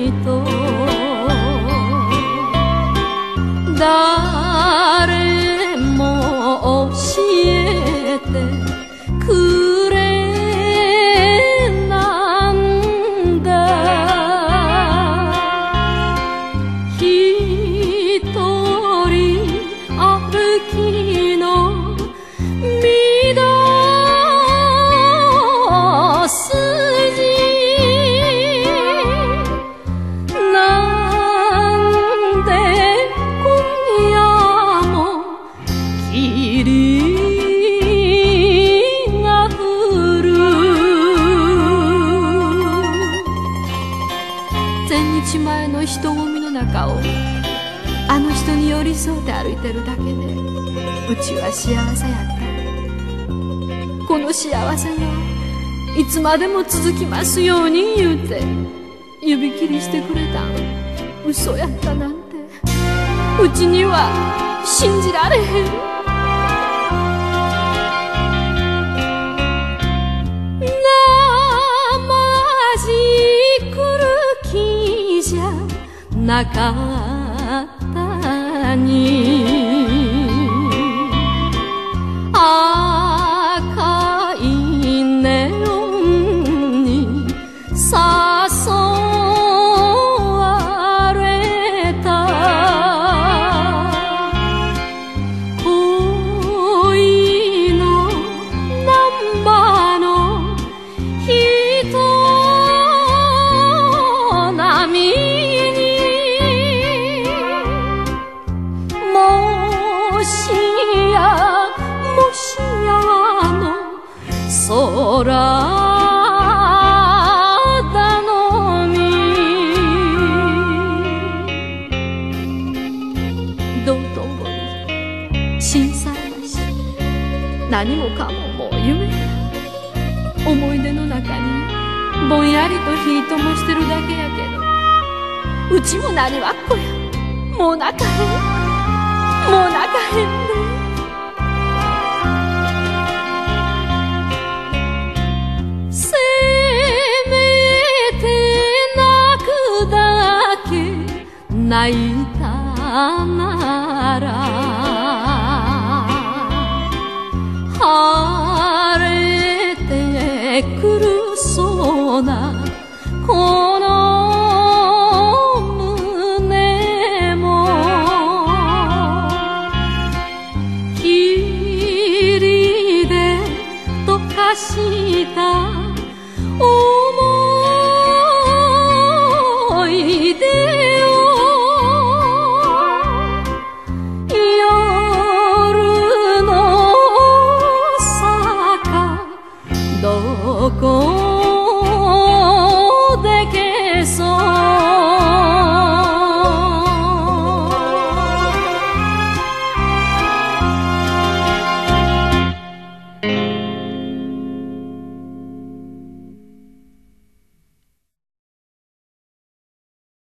誰も教えてくれなんだ。一人歩きの御堂筋、前の人混みの中をあの人に寄り添って歩いてるだけでうちは幸せやった。この幸せがいつまでも続きますように言うて指切りしてくれたん嘘やったなんてうちには信じられへん。なかったに赤いネオンに誘われた恋のナンバーの人並み空頼み道頓堀心斎橋何もかももう夢や。思い出の中にぼんやりと火灯もしてるだけやけどうちも何わっこや。もう泣かへんもう泣かへんね。泣いたなら晴れてくるそうなこの胸も霧で溶かした思い出